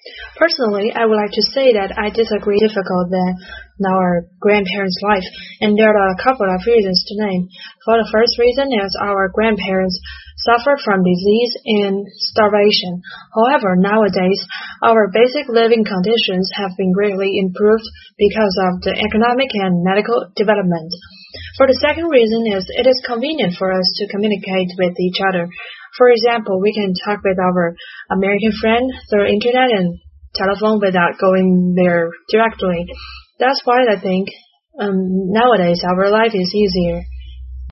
Personally, I would like to say that I disagree difficult than our grandparents' life, and there are a couple of reasons to name. For the first reason is our grandparents suffered from disease and starvation. However, nowadays, our basic living conditions have been greatly improved because of the economic and medical development. For the second reason is it is convenient for us to communicate with each other. For example, we can talk with our American friend through internet and telephone without going there directly. That's why I think nowadays our life is easier.